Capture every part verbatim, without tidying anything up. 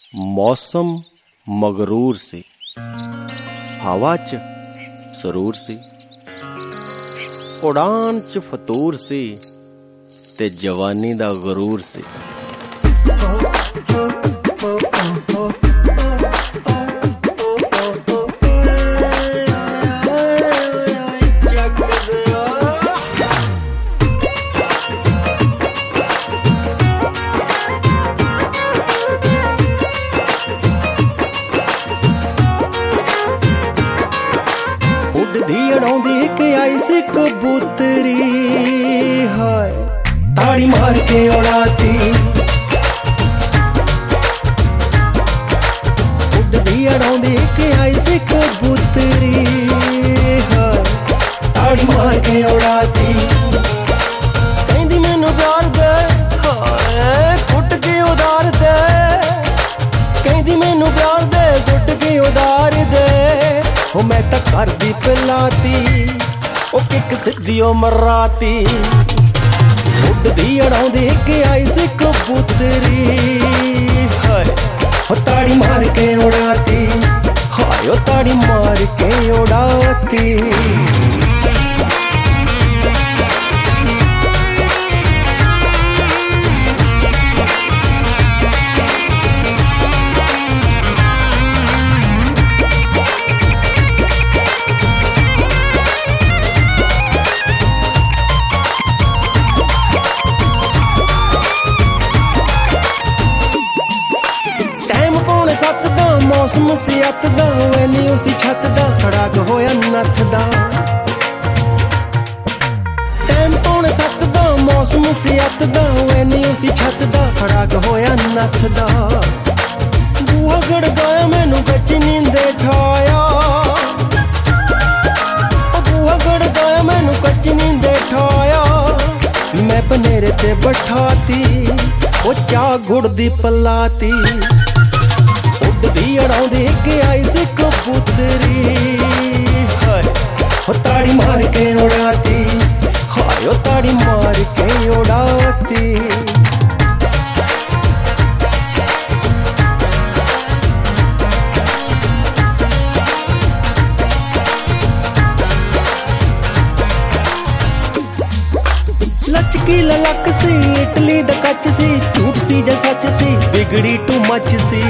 मौसम मगरूर सी, हवा च सरूर सी, उड़ान च फतूर सी ते जवानी दा गरूर सी। उड़दी अड़ाउंदी एक आई सी कबूतरी, हाय ताड़ी मार के उड़ाती। उड़दी अड़ाउंदी एक आई सी कबूतरी, हाय ताड़ी मार के उड़ाती। कहंदी मैनू प्यार दे, हाय कुट के उधार दे। कहंदी मैनू प्यार दे, कुट के उधार दे। ओ मैं तां कर दी पिलाती, ओ किक सिद्धी ओ मराती। उड़दी अड़ाउंदी एक आई सी कबूतरी, हाय ओ ताड़ी मार के उड़ाती। हाय ओ ताड़ी मार के उड़ाती। सत दा मौसम सी अत दा, वैनी उसी छत दा खड़ाक होया नथ दा। टैम पौने सत दा मौसम सी अत दा, वैनी उसी छत दा खड़ाक होया नथ दा। बूहा गड़काया मैनू कच्ची नींदे ठाया, बूहा गड़काया मैनू कच्ची नींदे ठाया। मैं बनेरे ते बैठाती, ओ चाह गुड़ दी पलाती। उड़दी अड़ाउंदी एक आई सी कबूतरी, हाय ओ ताड़ी मार के उड़ाती। हाय ओ ताड़ी मार के उड़ाती। लचकी ललक सी, इटली दा कच सी, झूठ सी जा सच सी, बिगड़ी टू मच सी।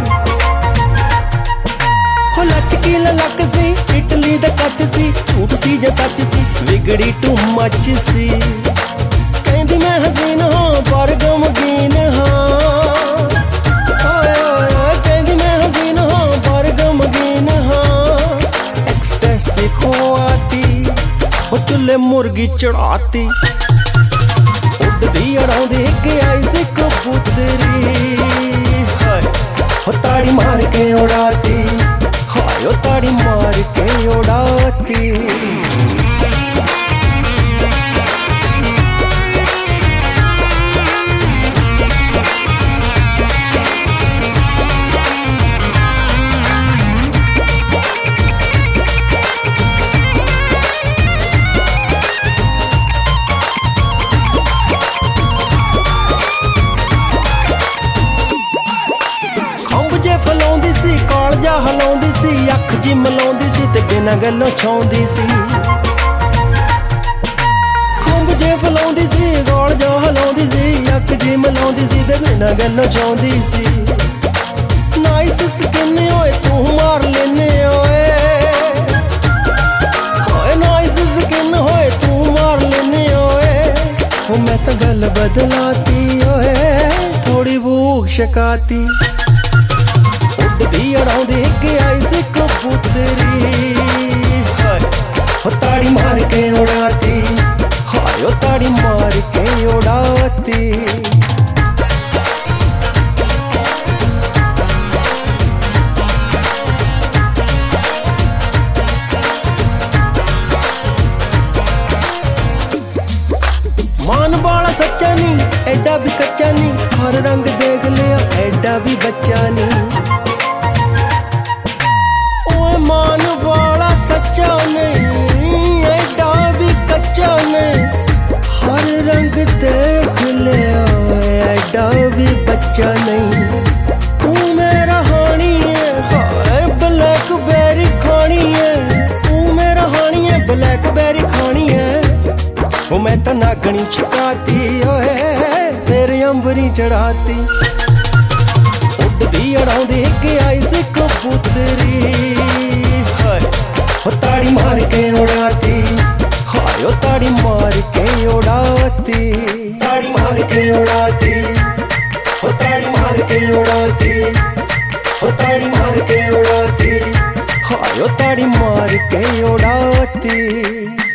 लचकी ललक सी, इटली दा कच सी, झूठ सी जा सच सी, बिगड़ी टू मच सी। कहंदी मैं हसीन हाँ पर गमगीन हाँ, कहंदी मैं हसीन हाँ पर गमगीन हाँ। एक्सटेसी खोआती, ओ चुल्हे मुर्गी चढ़ाती। उड़दी अड़ाउंदी एक आई सी कबूतरी, हाय ओ ताड़ी मार के उड़ाती। हाय ओ ताड़ी मार के उड़ाती। फलाउंदी सी, कालजा हलाउंदी सी, अख जी मलाउंदी सी ते बिना गल्लों छाउंदी सी। खुंब जे फलाउंदी सी, कालजा हलाउंदी सी, अख जी मलाउंदी सी ते बिना गल्लों छाउंदी सी। नाइस स्किन होए तू मार लेने ओए, होए नाइस स्किन होए तू मार लेने ओए। ओ मैं तां गल बदलाती ओए, थोड़ी भूख शकाती। उड़दी अड़ाउंदी एक आई सी कबूतरी, हाय ओ ताड़ी मार के उड़ाती। हाय ओ ताड़ी मार के उड़ाती। मान बाला सच्चा नी, एडा भी कच्चा नी, हर रंग देख लिया एडा भी बच्चा नी। मान वाला सच्चा नहीं, एडा भी कच्चा नहीं, हर रंग देख ले एडा भी बच्चा नहीं। तू मेरा ब्लैकबेरी खानी है वो मैं तो नागनी छुपाती ओए तेरे अंबरी चढ़ाती उड़दी अड़ाउंदी के आई सी कबूतरी हो ताड़ी मार के उड़ाती हाय ओ ताड़ी मार के उड़ाती ताड़ी मार के उड़ाती हो ताड़ी मार के उड़ाती हो ताड़ी मार के उड़ाती हाय ओ ताड़ी मार के उड़ाती।